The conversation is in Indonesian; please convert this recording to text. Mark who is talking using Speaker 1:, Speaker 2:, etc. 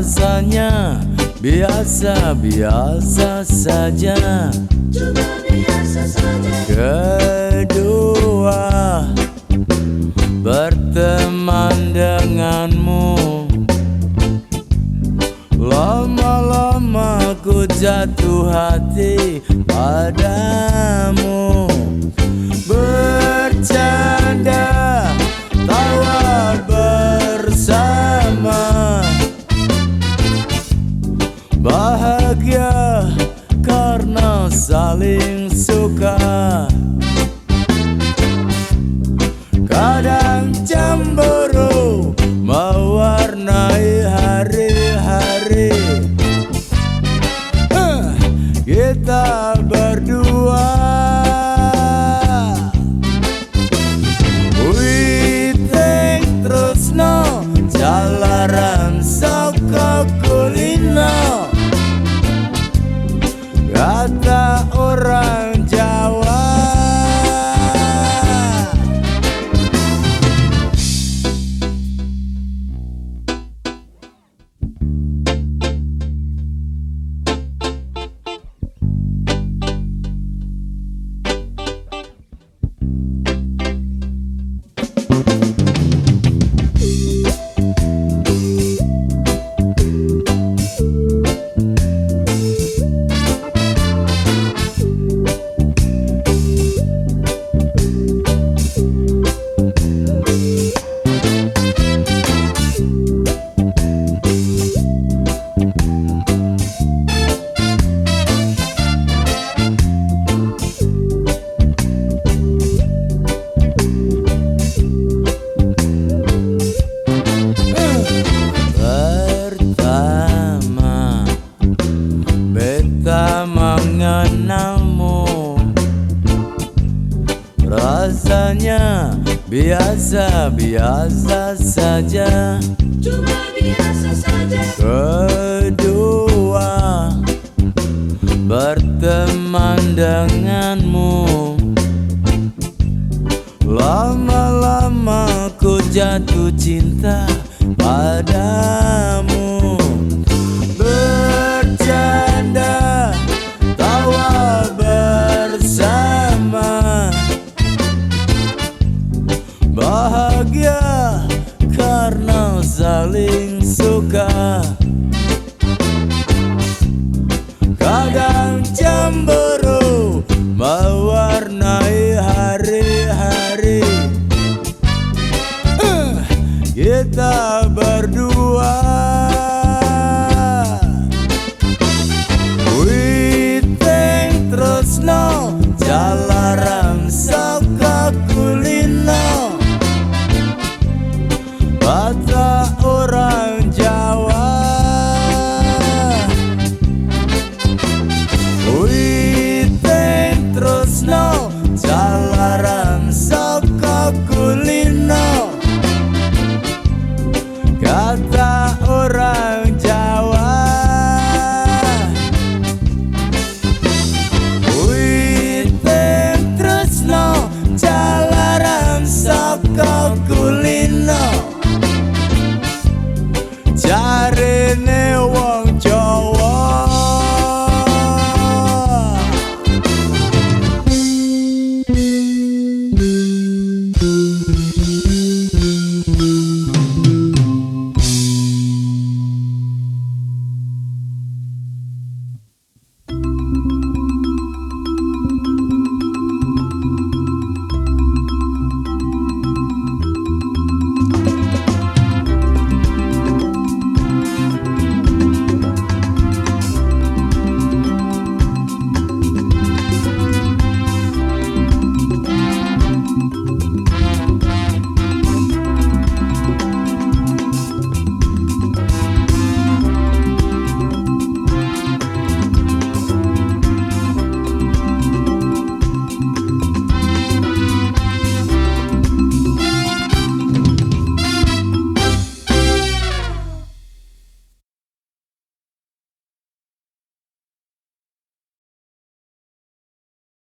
Speaker 1: Rasanya biasa-biasa saja,
Speaker 2: cuma biasa saja.
Speaker 1: Kedua, berteman denganmu. Lama-lama ku jatuh hati padamu. Bercanda, tawa bersama, bahagia karena saling suka. Kadang cemburu mewarnai hari-hari kita berdua. We think terus no jalaran saka kulino, kata orang Jawa. Mengenalmu, rasanya biasa-biasa saja,
Speaker 2: Cuma biasa saja.
Speaker 1: Kedua, berteman denganmu. Lama-lama ku jatuh cinta padamu. Bercanda, tawa bersama, bahagia karena saling suka. Kadang cemburu mewarnai hari-hari kita